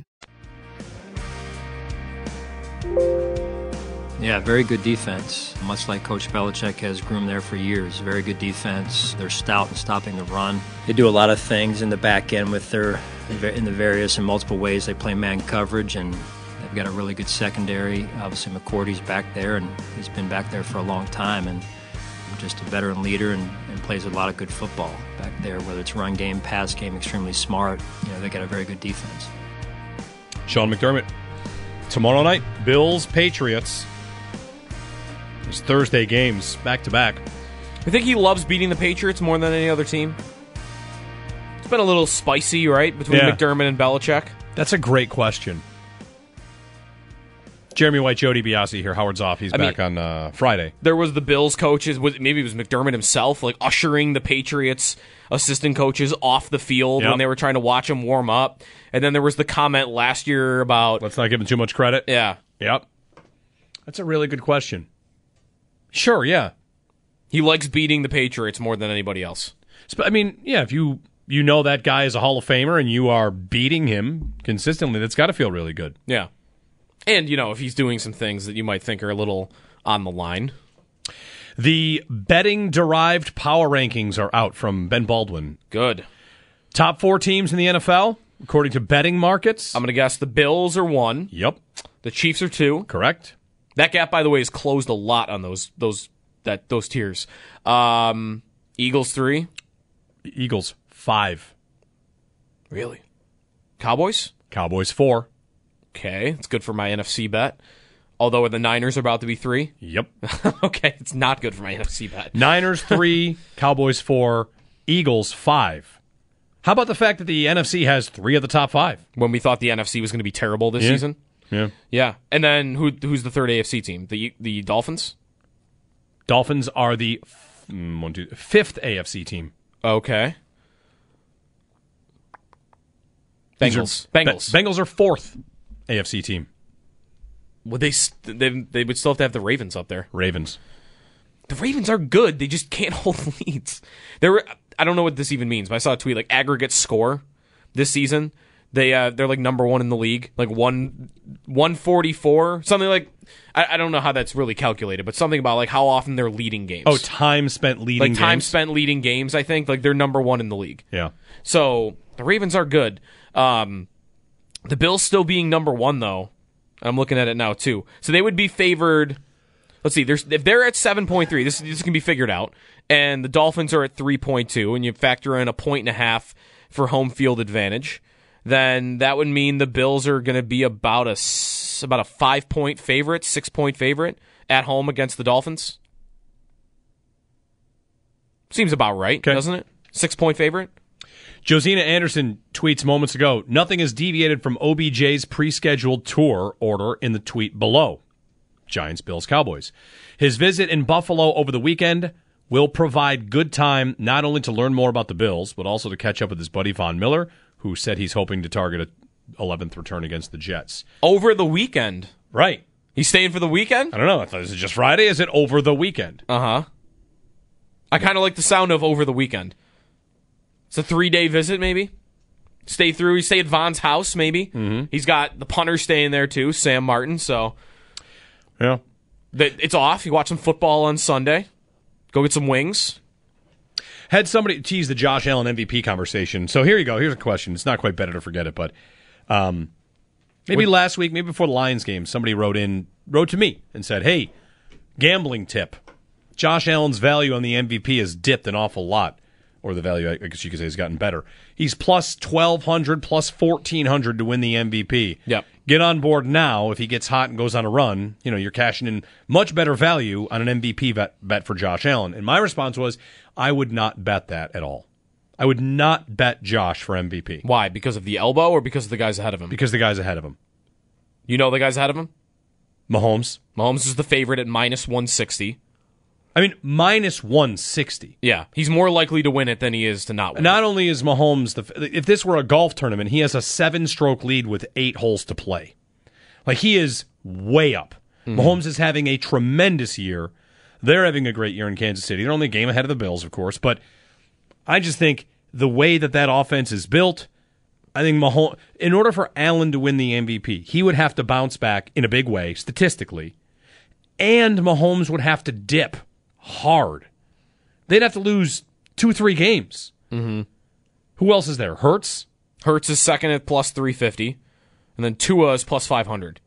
[SPEAKER 10] Yeah, very good defense. Much like Coach Belichick has groomed there for years. Very good defense. They're stout in stopping the run. They do a lot of things in the back end with their in the various and multiple ways they play man coverage, and they've got a really good secondary. Obviously, McCourty's back there, and he's been back there for a long time, and just a veteran leader and, and plays a lot of good football back there. Whether it's run game, pass game, extremely smart. You know, they got a very good defense.
[SPEAKER 5] Sean McDermott. Tomorrow night, Bills, Patriots. It's Thursday games, back-to-back.
[SPEAKER 7] I think he loves beating the Patriots more than any other team. It's been a little spicy, right, between
[SPEAKER 5] Yeah.
[SPEAKER 7] McDermott and Belichick.
[SPEAKER 5] That's a great question. Jeremy White, Joe DiBiase here. Howard's off. He's
[SPEAKER 7] I
[SPEAKER 5] back
[SPEAKER 7] mean,
[SPEAKER 5] on uh, Friday.
[SPEAKER 7] There was the Bills coaches, was- maybe it was McDermott himself, like ushering the Patriots assistant coaches off the field
[SPEAKER 5] Yep.
[SPEAKER 7] when they were trying to watch them warm up. And then there was the comment last year about...
[SPEAKER 5] Let's not give him too much credit.
[SPEAKER 7] Yeah.
[SPEAKER 5] Yep. That's a really good question. Sure, yeah.
[SPEAKER 7] He likes beating the Patriots more than anybody else.
[SPEAKER 5] Sp- I mean, yeah, if you you know that guy is a Hall of Famer and you are beating him consistently, that's got to feel really good.
[SPEAKER 7] Yeah. And, you know, if he's doing some things that you might think are a little on the line.
[SPEAKER 5] The betting-derived power rankings are out from Ben Baldwin.
[SPEAKER 7] Good.
[SPEAKER 5] Top four teams in the N F L, according to betting markets.
[SPEAKER 7] I'm going to guess the Bills are one.
[SPEAKER 5] Yep.
[SPEAKER 7] The Chiefs are two.
[SPEAKER 5] Correct.
[SPEAKER 7] That gap, by the way, is closed a lot on those those that those tiers. Um, Eagles three.
[SPEAKER 5] Eagles five.
[SPEAKER 7] Really? Cowboys?
[SPEAKER 5] Cowboys four.
[SPEAKER 7] Okay, it's good for my N F C bet. Although the Niners are about to be three.
[SPEAKER 5] Yep.
[SPEAKER 7] Okay, it's not good for my N F C bet.
[SPEAKER 5] Niners three, Cowboys four, Eagles five. How about the fact that the N F C has three of the top five?
[SPEAKER 7] When we thought the N F C was going to be terrible this
[SPEAKER 5] yeah.
[SPEAKER 7] season.
[SPEAKER 5] Yeah.
[SPEAKER 7] Yeah. And then who who's the third A F C team? The the Dolphins?
[SPEAKER 5] Dolphins are the f- one, two, fifth A F C team.
[SPEAKER 7] Okay. Bengals.
[SPEAKER 5] Are,
[SPEAKER 7] Bengals.
[SPEAKER 5] Be- Bengals are fourth A F C team.
[SPEAKER 7] Would they, they they would still have to have the Ravens up there.
[SPEAKER 5] Ravens.
[SPEAKER 7] The Ravens are good. They just can't hold leads. They were, I don't know what this even means, but I saw a tweet like aggregate score this season. They uh, they're like number one in the league, like one one forty four, something like. I, I don't know how that's really calculated, but something about like how often they're leading games.
[SPEAKER 5] Oh, time spent leading
[SPEAKER 7] like
[SPEAKER 5] games.
[SPEAKER 7] time spent leading games. I think like they're number one in the league.
[SPEAKER 5] Yeah.
[SPEAKER 7] So the Ravens are good. Um, the Bills still being number one though. I'm looking at it now too. So they would be favored. Let's see. There's if they're at seven point three. This this can be figured out. And the Dolphins are at three point two, and you factor in a point and a half for home field advantage. Then that would mean the Bills are going to be about a about a five point favorite, six point favorite at home against the Dolphins. Seems about right, okay. Doesn't it? Six point favorite.
[SPEAKER 5] Josina Anderson tweets moments ago, nothing has deviated from O B J's pre-scheduled tour order in the tweet below. Giants, Bills, Cowboys. His visit in Buffalo over the weekend will provide good time not only to learn more about the Bills, but also to catch up with his buddy Von Miller, who said he's hoping to target an eleventh return against the Jets.
[SPEAKER 7] Over the weekend?
[SPEAKER 5] Right.
[SPEAKER 7] He's staying for the weekend?
[SPEAKER 5] I don't know. I thought, is it just Friday? Is it over the weekend?
[SPEAKER 7] Uh-huh. I kind of like the sound of over the weekend. It's a three-day visit, maybe. Stay through. He stay at Von's house, maybe.
[SPEAKER 5] Mm-hmm.
[SPEAKER 7] He's got the punter staying there, too, Sam Martin. So,
[SPEAKER 5] yeah,
[SPEAKER 7] it's off. You watch some football on Sunday. Go get some wings.
[SPEAKER 5] Had somebody tease the Josh Allen M V P conversation. So here you go. Here's a question. It's not quite better to forget it, but um, maybe what? last week, maybe before the Lions game, somebody wrote in, wrote to me and said, "Hey, gambling tip: Josh Allen's value on the M V P has dipped an awful lot." Or the value, I guess you could say, has gotten better. He's plus twelve hundred, plus fourteen hundred to win the M V P.
[SPEAKER 7] Yep.
[SPEAKER 5] Get on board now. If he gets hot and goes on a run, you know, you're cashing in much better value on an M V P bet, bet for Josh Allen. And my response was, I would not bet that at all. I would not bet Josh for M V P.
[SPEAKER 7] Why? Because of the elbow or because of the guys ahead of him?
[SPEAKER 5] Because the guys ahead of him.
[SPEAKER 7] You know the guys ahead of him?
[SPEAKER 5] Mahomes.
[SPEAKER 7] Mahomes is the favorite at minus one sixty.
[SPEAKER 5] I mean, minus one sixty.
[SPEAKER 7] Yeah, he's more likely to win it than he is to not win
[SPEAKER 5] Not
[SPEAKER 7] it.
[SPEAKER 5] only is Mahomes, the if this were a golf tournament, he has a seven-stroke lead with eight holes to play. Like, he is way up. Mm-hmm. Mahomes is having a tremendous year. They're having a great year in Kansas City. They're only a game ahead of the Bills, of course. But I just think the way that that offense is built, I think Mahomes, in order for Allen to win the M V P, he would have to bounce back in a big way, statistically, and Mahomes would have to dip hard. They'd have to lose two, three games.
[SPEAKER 7] Mm-hmm.
[SPEAKER 5] Who else is there? Hurts?
[SPEAKER 7] Hurts is second at plus three fifty, and then Tua is plus five hundred.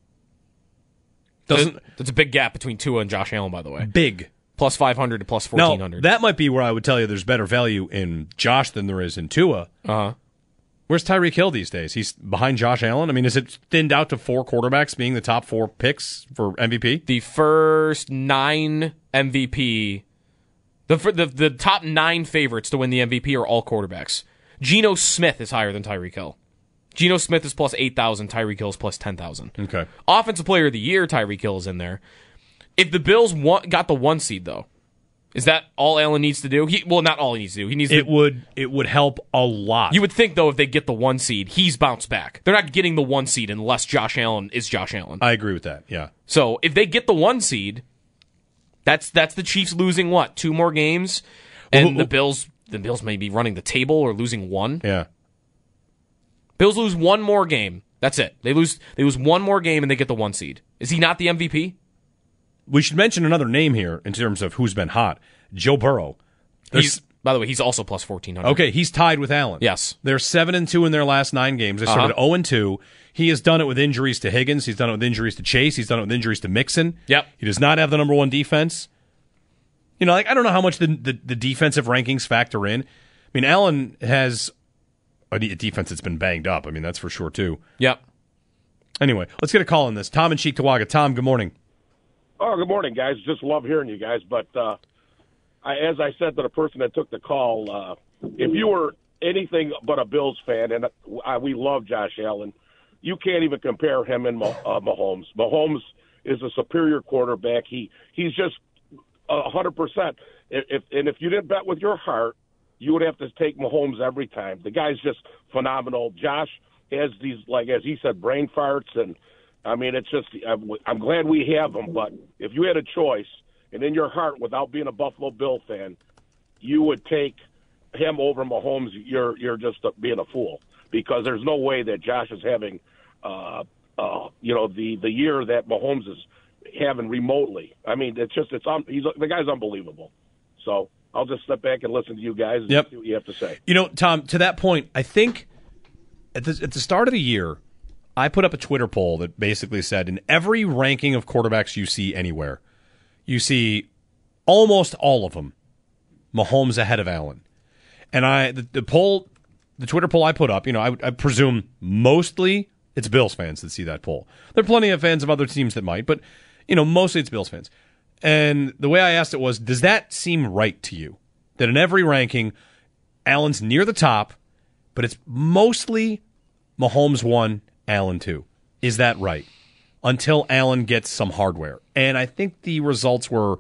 [SPEAKER 7] Doesn't That's a big gap between Tua and Josh Allen, by the way.
[SPEAKER 5] Big.
[SPEAKER 7] Plus five hundred to plus fourteen hundred.
[SPEAKER 5] Now, that might be where I would tell you there's better value in Josh than there is in Tua.
[SPEAKER 7] Uh-huh.
[SPEAKER 5] Where's Tyreek Hill these days? He's behind Josh Allen? I mean, is it thinned out to four quarterbacks being the top four picks for M V P?
[SPEAKER 7] The first nine M V P, the, the the top nine favorites to win the M V P are all quarterbacks. Geno Smith is higher than Tyreek Hill. Geno Smith is plus eight thousand, Tyreek Hill is plus ten thousand.
[SPEAKER 5] Okay.
[SPEAKER 7] Offensive Player of the Year, Tyreek Hill is in there. If the Bills want, got the one seed, though, is that all Allen needs to do? He, well, not all he needs to do. He needs.
[SPEAKER 5] It
[SPEAKER 7] to,
[SPEAKER 5] would. It would help a lot.
[SPEAKER 7] You would think, though, if they get the one seed, he's bounced back. They're not getting the one seed unless Josh Allen is Josh Allen.
[SPEAKER 5] I agree with that. Yeah.
[SPEAKER 7] So if they get the one seed, that's that's the Chiefs losing what two more games, and
[SPEAKER 5] well, who,
[SPEAKER 7] the Bills the Bills may be running the table or losing one.
[SPEAKER 5] Yeah.
[SPEAKER 7] Bills lose one more game. That's it. They lose. They lose one more game and they get the one seed. Is he not the M V P?
[SPEAKER 5] We should mention another name here in terms of who's been hot. Joe Burrow. There's,
[SPEAKER 7] He's By the way, he's also plus fourteen hundred.
[SPEAKER 5] Okay, he's tied with Allen.
[SPEAKER 7] Yes.
[SPEAKER 5] They're seven and two in their last nine games. They started
[SPEAKER 7] Uh-huh.
[SPEAKER 5] zero and two. He has done it with injuries to Higgins. He's done it with injuries to Chase. He's done it with injuries to Mixon.
[SPEAKER 7] Yep.
[SPEAKER 5] He does not have the number one defense. You know, like I don't know how much the, the, the defensive rankings factor in. I mean, Allen has a de- a defense that's been banged up. I mean, that's for sure, too.
[SPEAKER 7] Yep.
[SPEAKER 5] Anyway, let's get a call on this. Tom in Cheektowaga. Tom, good morning.
[SPEAKER 11] Oh, good morning, guys. Just love hearing you guys. But uh, I, as I said to the person that took the call, uh, if you were anything but a Bills fan, and uh, we love Josh Allen, you can't even compare him and Mah- uh, Mahomes. Mahomes is a superior quarterback. He he's just a hundred percent. If and if you didn't bet with your heart, you would have to take Mahomes every time. The guy's just phenomenal. Josh has these, like as he said, brain farts, and I mean it's just. I'm, I'm glad we have him, but if you had a choice, and in your heart, without being a Buffalo Bill fan, you would take him over Mahomes. You're you're just being a fool, because there's no way that Josh is having, uh, uh, you know, the, the year that Mahomes is having remotely. I mean, it's just it's um, he's the guy's unbelievable. So I'll just step back and listen to you guys and
[SPEAKER 5] Yep.
[SPEAKER 11] see what you have to say.
[SPEAKER 5] You know, Tom, to that point, I think at the, at the start of the year, I put up a Twitter poll that basically said in every ranking of quarterbacks you see anywhere, you see almost all of them, Mahomes ahead of Allen. And I the, the poll, the Twitter poll I put up, you know, I, I presume mostly it's Bills fans that see that poll. There are plenty of fans of other teams that might, but, you know, mostly it's Bills fans. And the way I asked it was, does that seem right to you? That in every ranking, Allen's near the top, but it's mostly Mahomes one, Allen two. Is that right? Until Allen gets some hardware. And I think the results were,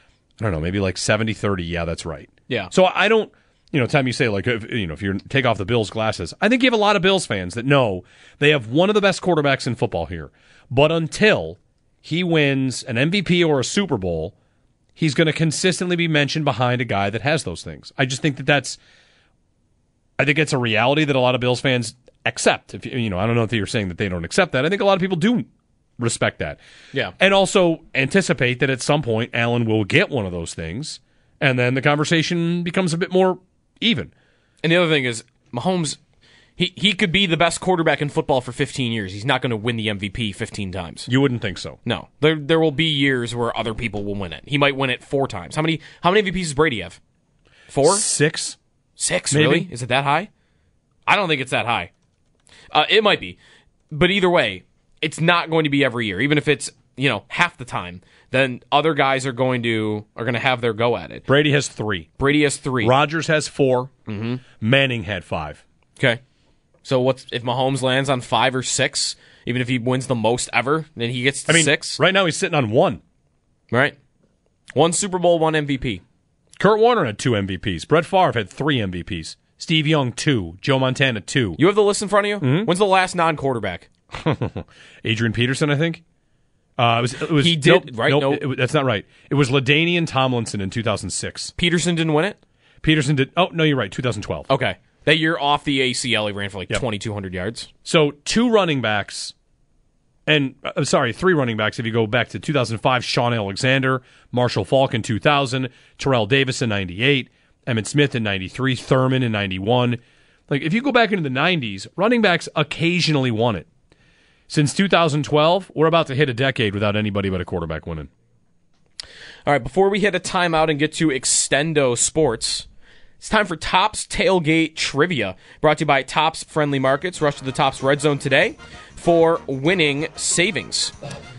[SPEAKER 5] I don't know, maybe like seventy thirty. Yeah, that's right.
[SPEAKER 7] Yeah.
[SPEAKER 5] So I don't, you know, time you say, like, if, you know, if you take off the Bills glasses, I think you have a lot of Bills fans that know they have one of the best quarterbacks in football here. But until he wins an M V P or a Super Bowl, he's going to consistently be mentioned behind a guy that has those things. I just think that that's, I think it's a reality that a lot of Bills fans accept. If you know, I don't know if you're saying that they don't accept that. I think a lot of people do respect that.
[SPEAKER 7] Yeah.
[SPEAKER 5] And also anticipate that at some point Allen will get one of those things, and then the conversation becomes a bit more even.
[SPEAKER 7] And the other thing is, Mahomes, he, he could be the best quarterback in football for fifteen years. He's not going to win the M V P fifteen times.
[SPEAKER 5] You wouldn't think so.
[SPEAKER 7] No. There there will be years where other people will win it. He might win it four times. How many how many M V Ps does Brady have? Four?
[SPEAKER 5] Six?
[SPEAKER 7] Six,
[SPEAKER 5] Maybe.
[SPEAKER 7] really? Is it that high? I don't think it's that high. Uh, it might be. But either way, it's not going to be every year. Even if it's, you know, half the time, then other guys are going to are going to have their go at it.
[SPEAKER 5] Brady has three.
[SPEAKER 7] Brady has three.
[SPEAKER 5] Rodgers has four.
[SPEAKER 7] Mm-hmm.
[SPEAKER 5] Manning had five.
[SPEAKER 7] Okay. So what's if Mahomes lands on five or six, even if he wins the most ever, then he gets to
[SPEAKER 5] I mean,
[SPEAKER 7] six?
[SPEAKER 5] right now he's sitting on one.
[SPEAKER 7] Right. One Super Bowl, one M V P.
[SPEAKER 5] Kurt Warner had two M V Ps. Brett Favre had three M V Ps. Steve Young, two. Joe Montana, two.
[SPEAKER 7] You have the list in front of you?
[SPEAKER 5] Mm-hmm.
[SPEAKER 7] When's the last non-quarterback?
[SPEAKER 5] Adrian Peterson, I think. Uh, it was, it was,
[SPEAKER 7] He did,
[SPEAKER 5] nope,
[SPEAKER 7] right?
[SPEAKER 5] Nope,
[SPEAKER 7] No.
[SPEAKER 5] it, it, that's not right. It was LaDainian Tomlinson in two thousand six.
[SPEAKER 7] Peterson didn't win it?
[SPEAKER 5] Peterson did. Oh, no, you're right. two thousand twelve.
[SPEAKER 7] Okay. That year off the A C L, he ran for like
[SPEAKER 5] Yep.
[SPEAKER 7] twenty-two hundred yards.
[SPEAKER 5] So two running backs, and uh, sorry, three running backs if you go back to two thousand five, Sean Alexander, Marshall Faulk in two thousand, Terrell Davis in ninety-eight, Emmitt Smith in ninety-three, Thurman in ninety-one. Like, if you go back into the nineties, running backs occasionally won it. Since two thousand twelve, we're about to hit a decade without anybody but a quarterback winning.
[SPEAKER 7] All right, before we hit a timeout and get to Extendo Sports, it's time for Topps Tailgate Trivia, brought to you by Topps Friendly Markets. Rush to the Topps Red Zone today for winning savings.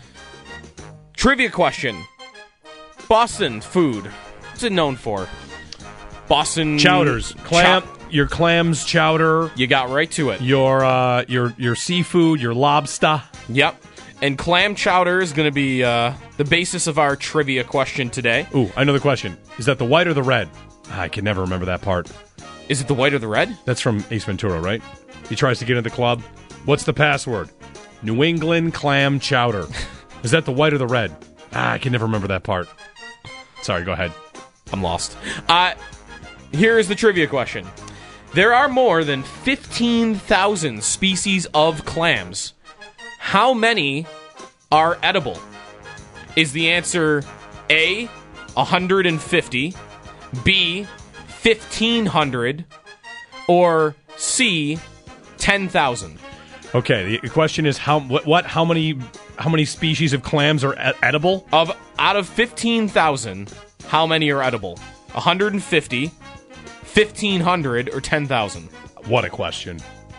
[SPEAKER 7] Trivia question. Boston food. What's it known for? Boston...
[SPEAKER 5] Chowders. Clam,
[SPEAKER 7] Chow-
[SPEAKER 5] your clams chowder.
[SPEAKER 7] You got right to it.
[SPEAKER 5] Your, uh, your, your seafood, your lobster.
[SPEAKER 7] Yep. And clam chowder is going to be uh, the basis of our trivia question today.
[SPEAKER 5] Ooh, I know the question. Is that the white or the red? I can never remember that part.
[SPEAKER 7] Is it the white or the red?
[SPEAKER 5] That's from Ace Ventura, right? He tries to get in the club. What's the password? New England clam chowder. Is that the white or the red? Ah, I can never remember that part. Sorry, go ahead.
[SPEAKER 7] I'm lost. Uh, here is the trivia question. There are more than fifteen thousand species of clams. How many are edible? Is the answer A, one hundred fifty, B, fifteen hundred, or C, ten thousand?
[SPEAKER 5] Okay, the question is how what, what how many how many species of clams are ed- edible?
[SPEAKER 7] Of out of fifteen thousand, how many are edible? one hundred fifty, fifteen hundred, or ten thousand?
[SPEAKER 5] What a question.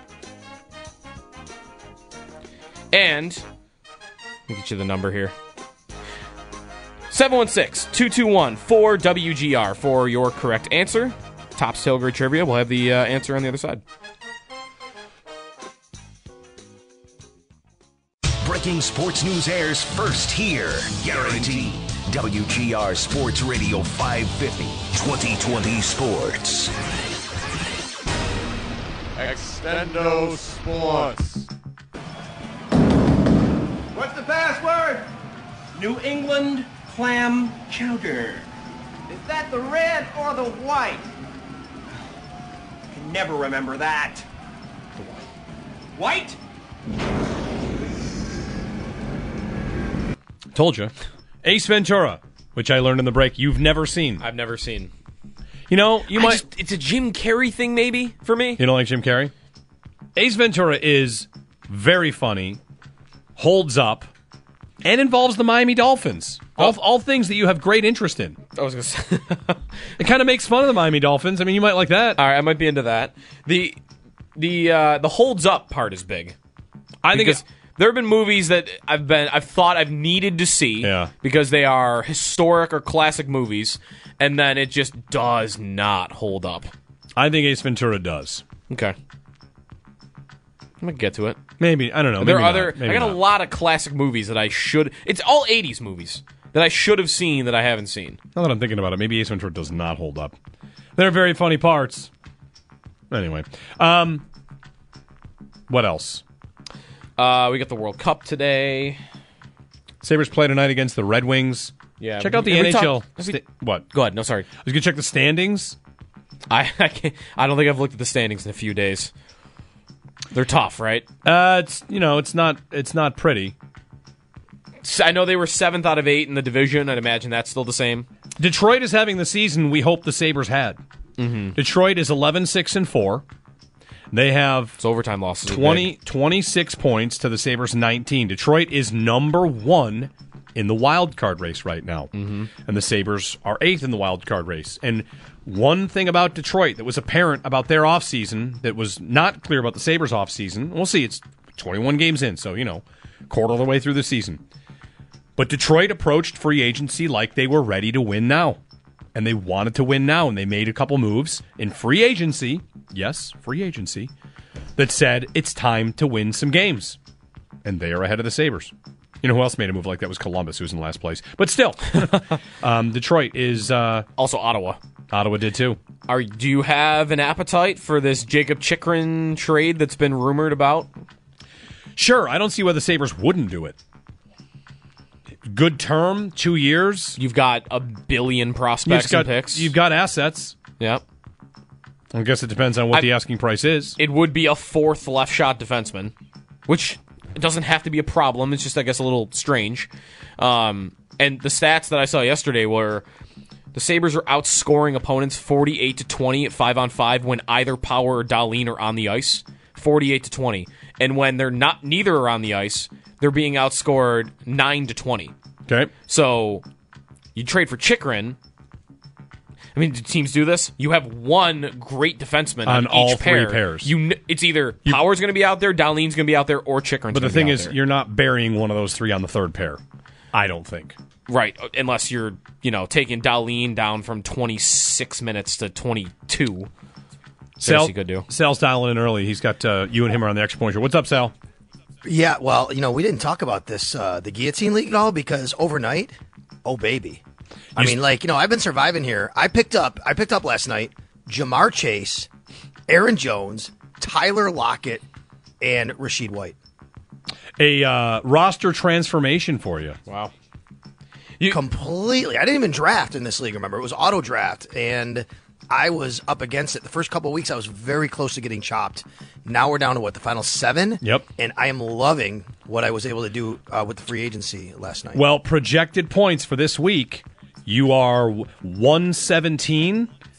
[SPEAKER 7] And let me get you the number here. seven one six, two two one, four W G R for your correct answer. Topps Tailgate Trivia. We'll have the uh, answer on the other side.
[SPEAKER 12] Breaking sports news airs first here. Guaranteed. W G R Sports Radio five fifty, twenty twenty Sports.
[SPEAKER 2] Extendo Sports.
[SPEAKER 13] What's the password? New England clam chowder. Is that the red or the white? I can never remember that. The white. White?
[SPEAKER 5] Told you. Ace Ventura, which I learned in the break, you've never seen.
[SPEAKER 7] I've never seen.
[SPEAKER 5] You know, you
[SPEAKER 7] I
[SPEAKER 5] might.
[SPEAKER 7] Just, it's a Jim Carrey thing, maybe, for me.
[SPEAKER 5] You don't like Jim Carrey? Ace Ventura is very funny, holds up, and involves the Miami Dolphins. All, all things that you have great interest in.
[SPEAKER 7] I was going to say.
[SPEAKER 5] It kind of makes fun of the Miami Dolphins. I mean, you might like that.
[SPEAKER 7] All right, I might be into that. The the uh, the holds up part is big.
[SPEAKER 5] I think it's.
[SPEAKER 7] There have been movies that I've been I've thought I've needed to see
[SPEAKER 5] yeah.
[SPEAKER 7] because they are historic or classic movies, and then it just does not hold up.
[SPEAKER 5] I think Ace Ventura does.
[SPEAKER 7] Okay. I'm going to get to it.
[SPEAKER 5] Maybe. I don't know.
[SPEAKER 7] There
[SPEAKER 5] Maybe
[SPEAKER 7] are other.
[SPEAKER 5] Maybe
[SPEAKER 7] I got
[SPEAKER 5] not.
[SPEAKER 7] a lot of classic movies that I should. It's all eighties movies that I should have seen that I haven't seen.
[SPEAKER 5] Now that I'm thinking about it, maybe Ace Ventura does not hold up. There are very funny parts. Anyway. Um, what else?
[SPEAKER 7] Uh, we got the World Cup today.
[SPEAKER 5] Sabres play tonight against the Red Wings.
[SPEAKER 7] Yeah,
[SPEAKER 5] check out the
[SPEAKER 7] N
[SPEAKER 5] N H L.
[SPEAKER 7] Talk, we,
[SPEAKER 5] sta- what?
[SPEAKER 7] Go ahead. No, sorry.
[SPEAKER 5] I was going to check the standings.
[SPEAKER 7] I I, can't, I don't think I've looked at the standings in a few days. They're tough, right?
[SPEAKER 5] Uh, it's you know it's not it's not pretty.
[SPEAKER 7] I know they were seventh out of eight in the division. I'd imagine that's still the same.
[SPEAKER 5] Detroit is having the season we hope the Sabres had.
[SPEAKER 7] Mm-hmm.
[SPEAKER 5] Detroit is eleven six and four. They have
[SPEAKER 7] it's overtime losses.
[SPEAKER 5] twenty, twenty-six points to the Sabres nineteen. Detroit is number one in the wild card race right now.
[SPEAKER 7] Mm-hmm.
[SPEAKER 5] And the Sabres are eighth in the wild card race. And one thing about Detroit that was apparent about their offseason that was not clear about the Sabres offseason, we'll see, it's twenty-one games in, so, you know, quarter of the way through the season. But Detroit approached free agency like they were ready to win now. And they wanted to win now, and they made a couple moves in free agency, yes, free agency, that said it's time to win some games. And they are ahead of the Sabres. You know who else made a move like that was Columbus, who's in last place. But still, um, Detroit is... Uh,
[SPEAKER 7] also Ottawa.
[SPEAKER 5] Ottawa did too.
[SPEAKER 7] Are Do you have an appetite for this Jacob Chychrun trade that's been rumored about?
[SPEAKER 5] Sure, I don't see why the Sabres wouldn't do it. Good term, two years.
[SPEAKER 7] You've got a billion prospects
[SPEAKER 5] got,
[SPEAKER 7] and picks.
[SPEAKER 5] You've got assets.
[SPEAKER 7] Yep.
[SPEAKER 5] I guess it depends on what
[SPEAKER 7] I,
[SPEAKER 5] the asking price is.
[SPEAKER 7] It would be a fourth left shot defenseman, which doesn't have to be a problem. It's just, I guess, a little strange. Um, and the stats that I saw yesterday were the Sabres are outscoring opponents forty-eight to twenty at five on five when either Power or Dahlin are on the ice. forty-eight to twenty. And when they're not, neither are on the ice, they're being outscored nine to twenty.
[SPEAKER 5] Okay.
[SPEAKER 7] So you trade for Chychrun. I mean, do teams do this? You have one great defenseman on,
[SPEAKER 5] on
[SPEAKER 7] each
[SPEAKER 5] all
[SPEAKER 7] pair.
[SPEAKER 5] three pairs.
[SPEAKER 7] You, it's either you, Power's going to be out there, Dahlin's going to be out there, or Chychrun's
[SPEAKER 5] But the
[SPEAKER 7] gonna
[SPEAKER 5] thing
[SPEAKER 7] be out
[SPEAKER 5] is,
[SPEAKER 7] there.
[SPEAKER 5] you're not burying one of those three on the third pair. I don't think.
[SPEAKER 7] Right, unless you're, you know, taking Dahlin down from twenty-six minutes to twenty-two.
[SPEAKER 5] Sal,
[SPEAKER 7] he could do.
[SPEAKER 5] Sal's dialing in early. He's got uh, you and him are on the extra point. What's up, Sal?
[SPEAKER 14] Yeah, well, you know, we didn't talk about this, uh, the Guillotine League at all, because overnight, oh, baby. I
[SPEAKER 5] You
[SPEAKER 14] mean, like, you know, I've been surviving here. I picked up, I picked up last night Jamar Chase, Aaron Jones, Tyler Lockett, and Rashid White.
[SPEAKER 5] A uh, roster transformation for you.
[SPEAKER 7] Wow.
[SPEAKER 14] You, Completely. I didn't even draft in this league, remember. It was auto draft, and I was up against it. The first couple of weeks, I was very close to getting chopped. Now we're down to, what, the final seven?
[SPEAKER 5] Yep.
[SPEAKER 14] And I am loving what I was able to do uh, with the free agency last night.
[SPEAKER 5] Well, projected points for this week, you are one seventeen,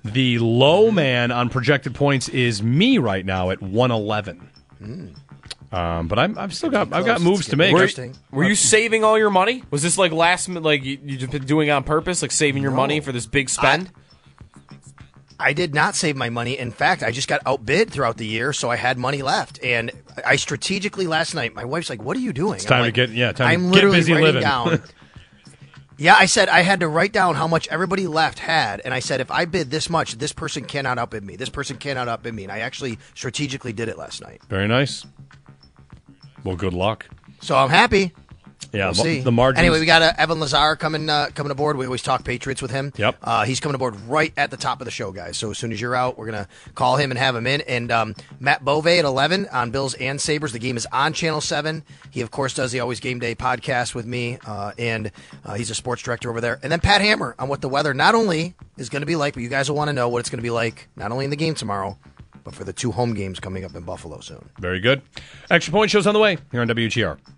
[SPEAKER 5] The low man on projected points is me right now at one eleven.
[SPEAKER 14] Mm.
[SPEAKER 5] Um, but I'm, I've still got I've got moves to make.
[SPEAKER 7] Were, were you saving all your money? Was this like last minute, like you, you just been doing it on purpose, like saving your
[SPEAKER 14] No.
[SPEAKER 7] money for this big spend?
[SPEAKER 14] I, I did not save my money. In fact, I just got outbid throughout the year, so I had money left. And I strategically last night, my wife's like, "What are you doing?"
[SPEAKER 5] It's time
[SPEAKER 14] I'm like,
[SPEAKER 5] to get yeah, time
[SPEAKER 14] I'm
[SPEAKER 5] to get
[SPEAKER 14] literally
[SPEAKER 5] busy
[SPEAKER 14] writing
[SPEAKER 5] living.
[SPEAKER 14] down. Yeah, I said I had to write down how much everybody left had, and I said if I bid this much, this person cannot outbid me. This person cannot outbid me, and I actually strategically did it last night.
[SPEAKER 5] Very nice. Well, good luck.
[SPEAKER 14] So I'm happy.
[SPEAKER 5] Yeah,
[SPEAKER 14] we'll
[SPEAKER 5] mo-
[SPEAKER 14] see.
[SPEAKER 5] the margins.
[SPEAKER 14] Anyway, we got uh, Evan Lazar coming uh, coming aboard. We always talk Patriots with him.
[SPEAKER 5] Yep.
[SPEAKER 14] Uh, he's coming aboard right at the top of the show, guys. So as soon as you're out, we're gonna call him and have him in. And um, Matt Bove at eleven on Bills and Sabres. The game is on Channel Seven. He of course does the Always Game Day podcast with me, uh, and uh, he's a sports director over there. And then Pat Hammer on what the weather not only is going to be like, but you guys will want to know what it's going to be like not only in the game tomorrow, but for the two home games coming up in Buffalo soon.
[SPEAKER 5] Very good. Extra Point Show's on the way here on W G R.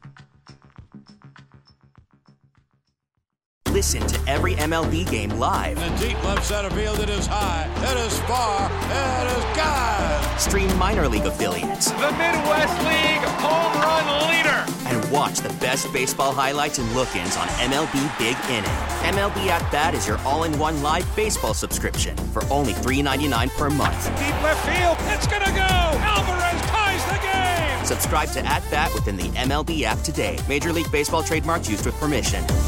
[SPEAKER 1] Listen to every M L B game live.
[SPEAKER 2] In the deep left center field, it is high, it is far, it is gone.
[SPEAKER 1] Stream minor league affiliates.
[SPEAKER 3] The Midwest League home run leader.
[SPEAKER 1] And watch the best baseball highlights and look-ins on M L B Big Inning. M L B At Bat is your all-in-one live baseball subscription for only three ninety-nine per month.
[SPEAKER 3] Deep left field. It's going to go. Alvarez ties the game.
[SPEAKER 1] Subscribe to At Bat within the M L B app today. Major League Baseball trademarks used with permission.